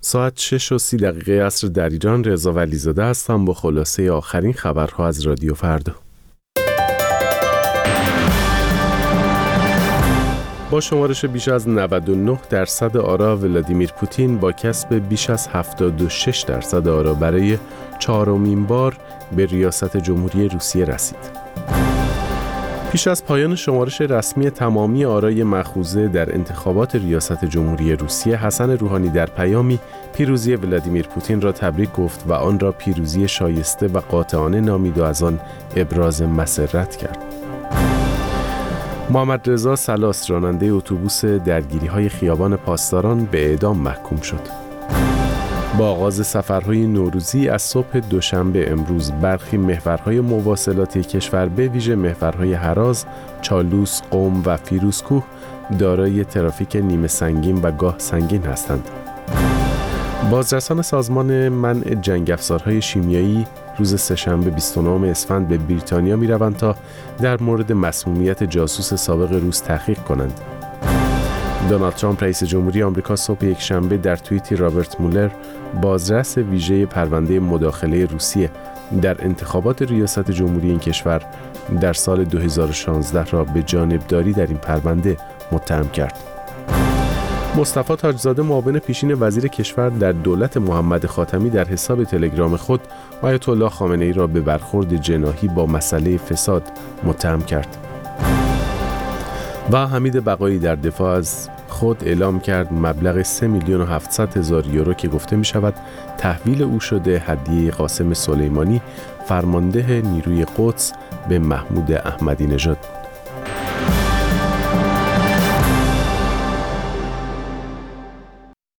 ساعت 6:30 عصر در ایران. رضا ولیزاده هستم با خلاصه آخرین خبرها از رادیو فردا. با شمارش بیش از 99% آرا، ولادیمیر پوتین با کسب بیش از 76% آرا برای چهارمین بار به ریاست جمهوری روسیه رسید. پیش از پایان شمارش رسمی تمامی آرای مأخوذه در انتخابات ریاست جمهوری روسیه، حسن روحانی در پیامی پیروزی ولادیمیر پوتین را تبریک گفت و آن را پیروزی شایسته و قاطعانه نامید و از آن ابراز مسرت کرد. محمد رضا سلاس، راننده اتوبوس درگیری‌های خیابان پاسداران، به اعدام محکوم شد. با آغاز سفرهای نوروزی از صبح دوشنبه امروز، برخی محورهای مواصلاتی کشور به ویژه محورهای هراز، چالوس، قم و فیروزکوه دارای ترافیک نیمه سنگین و گاه سنگین هستند. بازرسان سازمان منع جنگ افزارهای شیمیایی روز سه‌شنبه 29 اسفند به بریتانیا می‌روند تا در مورد مسمومیت جاسوس سابق روس تحقیق کنند. دونالد ترامپ رئیس جمهوری آمریکا صبح یکشنبه در توییتی رابرت مولر، بازرس ویژه پرونده مداخله روسیه در انتخابات ریاست جمهوری این کشور در سال 2016 را به جانبداری در این پرونده متهم کرد. مصطفی تاجزاده، معاون پیشین وزیر کشور در دولت محمد خاتمی، در حساب تلگرام خود آیت الله خامنه‌ای را به برخورد جناحی با مسئله فساد متهم کرد. و حمید بقایی در دفاع از خود اعلام کرد مبلغ 3,700,000 یورو که گفته می شود تحویل او شده هدیه قاسم سلیمانی، فرمانده نیروی قدس، به محمود احمدی نژاد.